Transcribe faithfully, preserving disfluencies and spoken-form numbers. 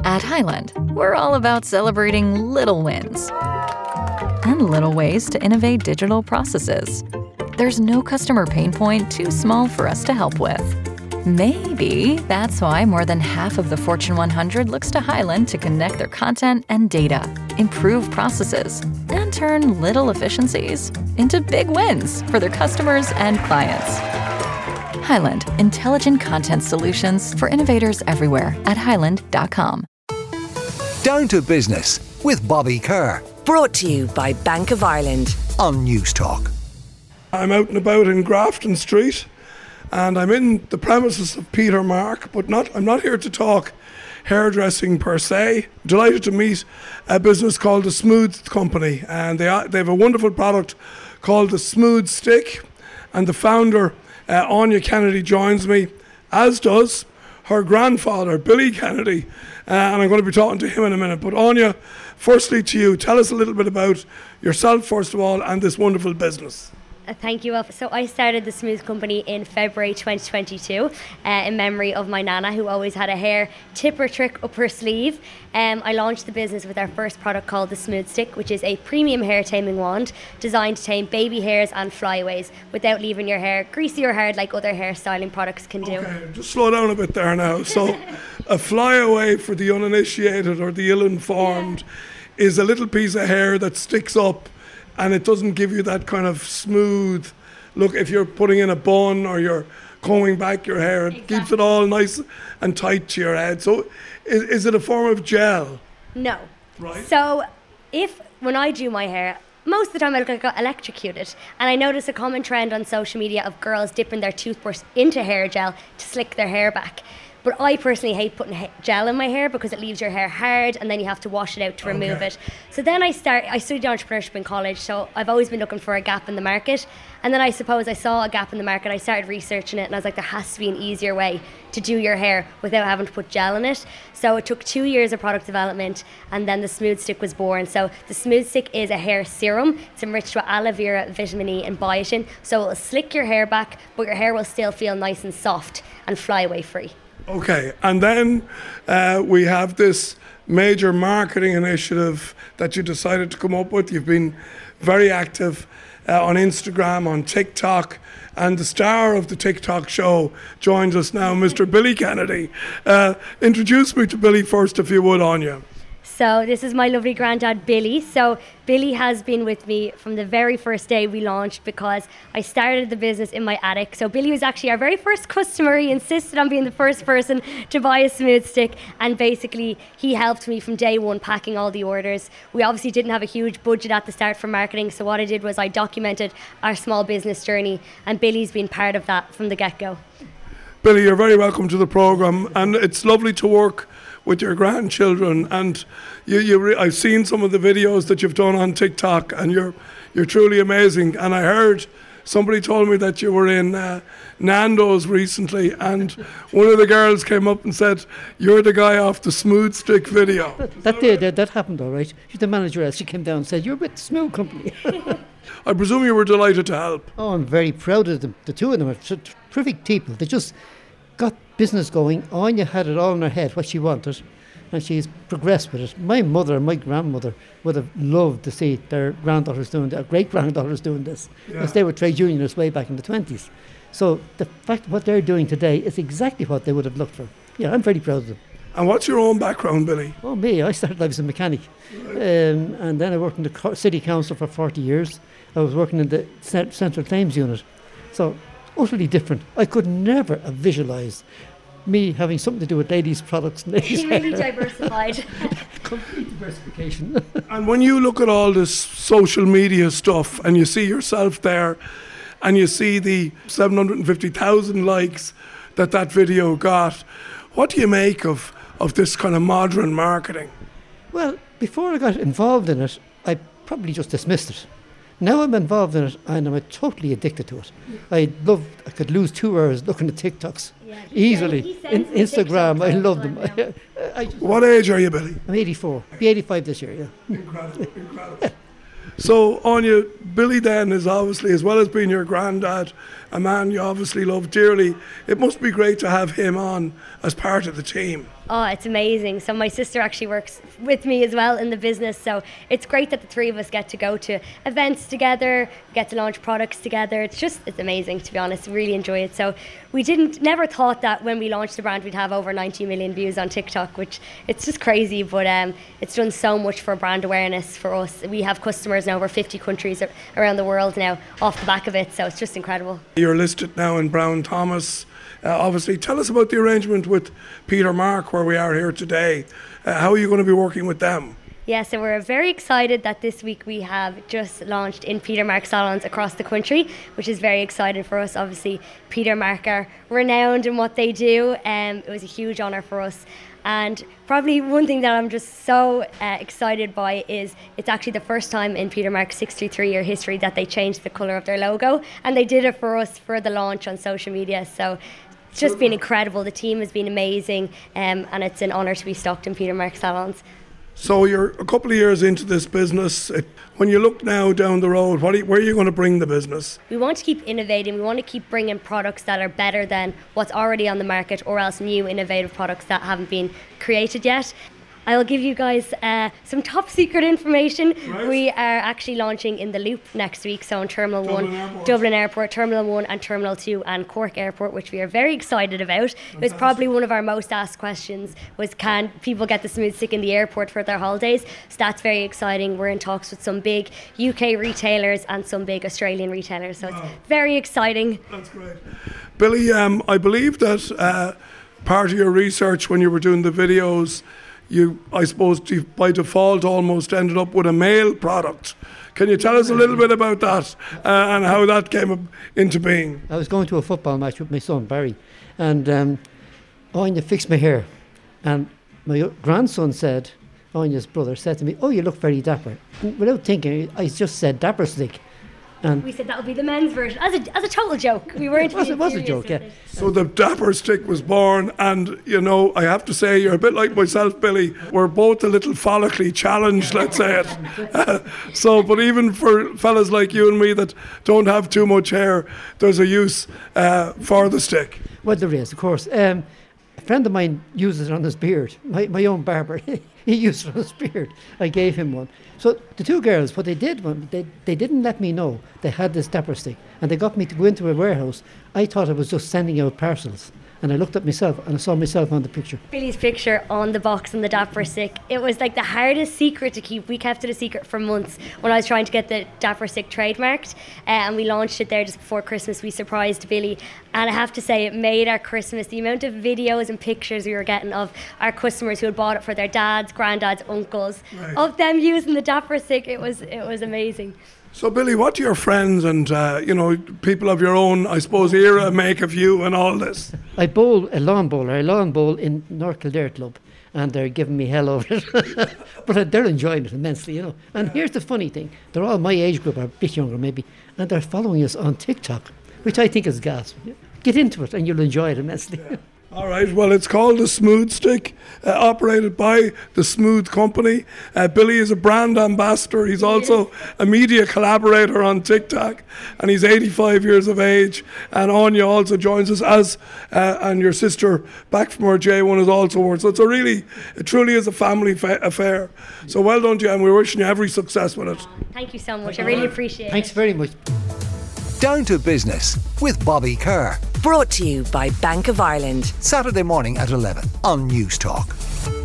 At Highland, we're all about celebrating little wins and little ways to innovate digital processes. There's no customer pain point too small for us to help with. Maybe that's why more than half of the Fortune one hundred looks to Highland to connect their content and data, improve processes, and turn little efficiencies into big wins for their customers and clients. Highland, intelligent content solutions for innovators everywhere at highland dot com. Down to Business with Bobby Kerr. Brought to you by Bank of Ireland On Newstalk. I'm out and about in Grafton Street, and I'm in the premises of Peter Mark, but not. I'm not here to talk hairdressing per se. Delighted to meet a business called the Smooth Company, and they are, they have a wonderful product called the Smooth Stick, and the founder, uh, Anya Kennedy, joins me, as does her grandfather, Billy Kennedy, uh, and I'm going to be talking to him in a minute. But Anya, firstly to you, tell us a little bit about yourself, first of all, and this wonderful business. Uh, thank you, Alf. So I started the Smooth Company in February twenty twenty-two uh, in memory of my nana, who always had a hair tipper trick up her sleeve. Um, I launched the business with our first product called the Smooth Stick, which is a premium hair taming wand designed to tame baby hairs and flyaways without leaving your hair greasy or hard like other hair styling products can do. Okay, just slow down a bit there now. So a flyaway, for the uninitiated or the ill-informed, yeah. is a little piece of hair that sticks up and it doesn't give you that kind of smooth look. If you're putting in a bun or you're combing back your hair, it exactly. keeps it all nice and tight to your head. So is, is it a form of gel? No. Right. So if, when I do my hair, most of the time I look like I got electrocuted. And I notice a common trend on social media of girls dipping their toothbrush into hair gel to slick their hair back. But I personally hate putting gel in my hair because it leaves your hair hard and then you have to wash it out to remove okay. it. So then I start, I studied entrepreneurship in college, so I've always been looking for a gap in the market. And then I suppose I saw a gap in the market, I started researching it, and I was like, there has to be an easier way to do your hair without having to put gel in it. So it took two years of product development, and then the Smooth Stick was born. So the Smooth Stick is a hair serum. It's enriched with aloe vera, vitamin E and biotin. So it will slick your hair back, but your hair will still feel nice and soft and flyaway free. Okay, and then uh, we have this major marketing initiative that you decided to come up with. You've been very active uh, on Instagram, on TikTok, and the star of the TikTok show joins us now, Mister Billy Kennedy. Uh, introduce me to Billy first, if you would, Anya. So this is my lovely granddad, Billy. So Billy has been with me from the very first day we launched because I started the business in my attic. So Billy was actually our very first customer. He insisted on being the first person to buy a Smooth Stick. And basically, he helped me from day one packing all the orders. We obviously didn't have a huge budget at the start for marketing. So what I did was I documented our small business journey. And Billy's been part of that from the get-go. Billy, you're very welcome to the programme. And it's lovely to work with your grandchildren, and you, you re- I've seen some of the videos that you've done on TikTok, and you're you're truly amazing. And I heard somebody told me that you were in uh, Nando's recently, and one of the girls came up and said, "You're the guy off the Smooth Stick video." That, that did that, that happened, all right. She's the manager. She came down and said, "You're with the Smooth Company." I presume you were delighted to help. Oh, I'm very proud of them. The two of them are terrific people. They just got business going. Anya had it all in her head what she wanted, and she's progressed with it. My mother and my grandmother would have loved to see their granddaughters doing their great granddaughters doing this, because yeah. they were trade unionists way back in the twenties. So the fact what they're doing today is exactly what they would have looked for. Yeah, I'm very proud of them. And what's your own background, Billy? Oh, me, I started life as a mechanic, um, and then I worked in the co- city council for forty years. I was working in the cent- central claims unit. So utterly different. I could never have visualised me having something to do with ladies' products. And ladies' He really diversified. Complete diversification. And when you look at all this social media stuff and you see yourself there and you see the seven hundred fifty thousand likes that that video got, what do you make of, of this kind of modern marketing? Well, before I got involved in it, I probably just dismissed it. Now I'm involved in it and I'm totally addicted to it. I love, I could lose two hours looking at TikToks yeah, easily. In, Instagram, I love them. I, I just, what age are you, Billy? I'm eighty-four. I'll be eighty-five this year, yeah. Incredible, incredible. So, Anya, Billy then is obviously, as well as being your granddad, a man you obviously love dearly. It must be great to have him on as part of the team. Oh, it's amazing. So my sister actually works with me as well in the business. So it's great that the three of us get to go to events together, get to launch products together. It's just, it's amazing, to be honest. Really enjoy it. So we didn't, never thought that when we launched the brand we'd have over ninety million views on TikTok, which it's just crazy. But um, it's done so much for brand awareness for us. We have customers in over fifty countries around the world now off the back of it. So it's just incredible. You're listed now in Brown Thomas. Uh, obviously, tell us about the arrangement with Peter Mark, where we are here today. Uh, how are you going to be working with them? Yeah, so we're very excited that this week we have just launched in Peter Mark salons across the country, which is very exciting for us. Obviously, Peter Mark are renowned in what they do, and it was a huge honour for us. And probably one thing that I'm just so uh, excited by is it's actually the first time in Peter Mark's sixty-three year history that they changed the colour of their logo, and they did it for us for the launch on social media. So it's just been incredible. The team has been amazing, um, and it's an honour to be stocked in Peter Mark salons. So you're a couple of years into this business. It, when you look now down the road, what are you, where are you going to bring the business? We want to keep innovating. We want to keep bringing products that are better than what's already on the market, or else new innovative products that haven't been created yet. I will give you guys uh, some top secret information. Right. We are actually launching in the Loop next week, so in Terminal Dublin one, Airport. Dublin Airport, Terminal one and Terminal two and Cork Airport, which we are very excited about. Fantastic. It was probably one of our most asked questions was, can people get the Smooth Stick in the airport for their holidays? So that's very exciting. We're in talks with some big U K retailers and some big Australian retailers, so wow. It's very exciting. That's great. Billy, um, I believe that uh, part of your research when you were doing the videos, you, I suppose, by default almost ended up with a male product. Can you tell us a little bit about that uh, and how that came into being? I was going to a football match with my son, Barry, and um, Anya fixed my hair. And my grandson said, Anya's brother, said to me, "Oh, you look very dapper." And without thinking, I just said Dapper Stick. And we said that would be the men's version, as a, as a total joke. We weren't. It was, it was a joke, yeah. So the Dapper Stick was born, and you know, I have to say, you're a bit like myself, Billy. We're both a little follically challenged, let's say it. Uh, so, but even for fellas like you and me that don't have too much hair, there's a use uh, for the stick. Well, there is, of course. Um, a friend of mine uses it on his beard. My my own barber, he used it on his beard. I gave him one. So the two girls, what they did, they they didn't let me know they had this Dapper Stick, and they got me to go into a warehouse. I thought I was just sending out parcels, and I looked at myself and I saw myself on the picture. Billy's picture on the box and the Dapper Stick. It was like the hardest secret to keep. We kept it a secret for months when I was trying to get the Dapper Stick trademarked, uh, and we launched it there just before Christmas. We surprised Billy, and I have to say it made our Christmas. The amount of videos and pictures we were getting of our customers who had bought it for their dads, granddads, uncles, right. of them using the Dapper Stick, it was it was amazing. So, Billy, what do your friends and, uh, you know, people of your own, I suppose, era make of you and all this? I bowl a lawn bowler, a lawn bowl in North Kildare Club, and they're giving me hell over it. But they're enjoying it immensely, you know. And yeah. Here's the funny thing. They're all my age group, or a bit younger maybe, and they're following us on TikTok, which I think is gas. Get into it and you'll enjoy it immensely. Yeah. All right, well, it's called the Smooth Stick, uh, operated by the Smooth Company. Uh, Billy is a brand ambassador. He's also a media collaborator on TikTok, and he's eighty-five years of age. And Anya also joins us, as uh, and your sister back from her J one is also worth. So it's a really, it truly is a family fa- affair. So well done to you, and we're wishing you every success with it. Thank you so much. I really appreciate Thanks it. Thanks very much. Down to Business with Bobby Kerr. Brought to you by Bank of Ireland. Saturday morning at eleven on News Talk.